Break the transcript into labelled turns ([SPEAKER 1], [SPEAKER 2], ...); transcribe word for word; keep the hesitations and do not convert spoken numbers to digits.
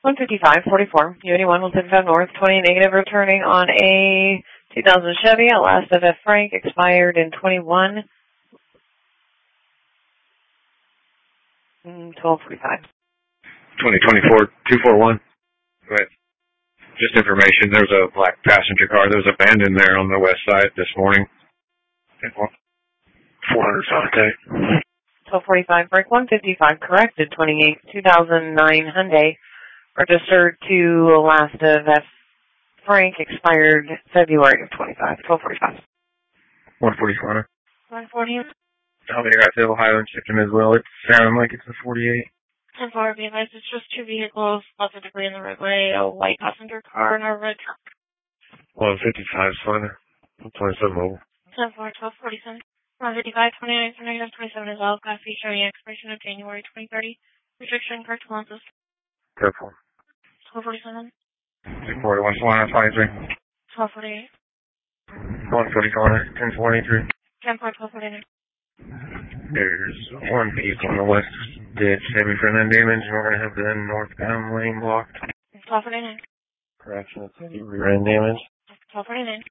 [SPEAKER 1] one fifty-five forty-four, U eighty-one, one seventy-five North, twenty negative, returning on a two thousand Chevy, Last of F. Frank, expired in twenty-one, twelve forty-five.
[SPEAKER 2] twenty twenty-four two forty-one. Go ahead. Just information, there's a black passenger car. There's a abandoned there on the west side this morning. four hundred Sonate.
[SPEAKER 1] twelve forty-five, break one fifty-five, corrected, twenty-eight, two thousand nine Hyundai, registered to Last of F. Frank, expired February of twenty-five, twelve forty-five.
[SPEAKER 2] one forty-four.
[SPEAKER 1] one forty.
[SPEAKER 2] How many got the Ohio and shipped as well? It sounded like it's a forty-eight.
[SPEAKER 1] ten four, be advised, it's just two vehicles, specifically in the roadway, a white passenger car and a red truck.
[SPEAKER 2] one fifty-five, fine. twenty-seven mobile.
[SPEAKER 1] ten four, twelve forty-seven. one fifty-five, twenty-nine, negative twenty-seven is all. Class B showing expiration of January twenty thirty. Restriction, correct lenses.
[SPEAKER 2] Careful.
[SPEAKER 1] twelve forty-seven.
[SPEAKER 2] two forty-one, one five-three.
[SPEAKER 1] twelve forty-eight.
[SPEAKER 2] one forty-four, ten forty-three.
[SPEAKER 1] ten four, twelve forty-nine.
[SPEAKER 2] There's one vehicle on the west ditch, heavy front end damage, and we're going to have the northbound lane blocked.
[SPEAKER 1] twelve forty-nine.
[SPEAKER 2] Correction, it's heavy rear end damage.
[SPEAKER 1] twelve forty-nine.